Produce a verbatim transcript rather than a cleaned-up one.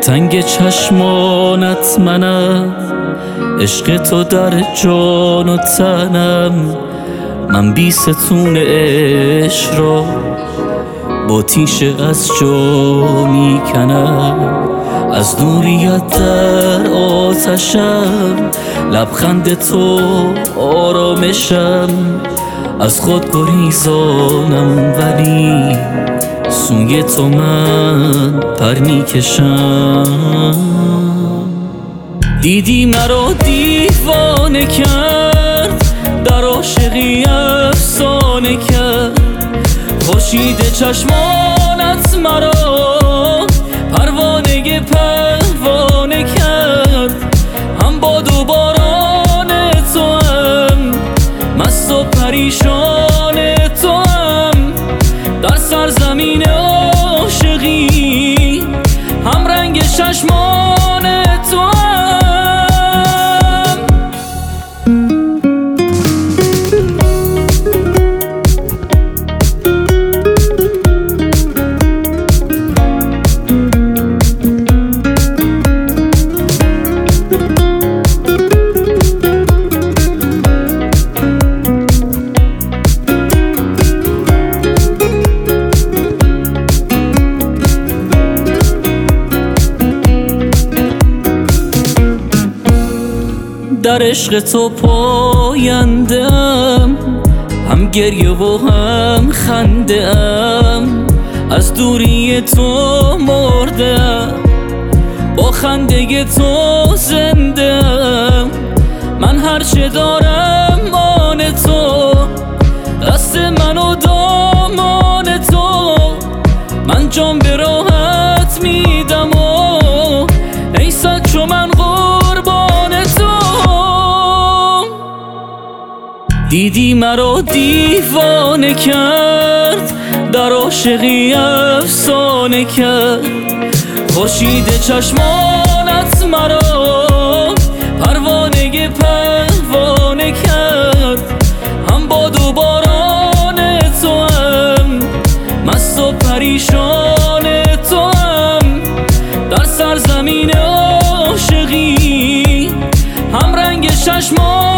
تنگ چشمانت منم، عشق تو در جان و تنم. من بی ستون عشق را با تیشه از جا میکنم. از دوریت در آتشم، لبخند تو آرامشم. از خود گریزانم ولی سوی تو من پر میکشم. دیدی مرا دیوانه کرد، در عاشقی افسانه کرد. خورشید چشمانت مرا پروانه پروانه کرد. هم باد و باران تو هم، مست و پریشان تو هم. در سرزمین عاشقی هم رنگ چشمان تو هم. در عشق تو پاینده‌ام، هم گریه و هم خنده‌ام. از دوری تو مرده‌ام، با خنده تو زنده‌ام. من هرچه دارم آن تو، دست من و دامان تو. من جان به راحت میدم و ای صد چو من قربان تو. دیدی مرا دیوانه کرد، در عاشقی افسانه کرد. خورشید چشمانت مرا پروانه پروانه کرد. هم باد و باران تو هم، مست و پریشان تو هم. در سرزمین عاشقی هم رنگ چشمان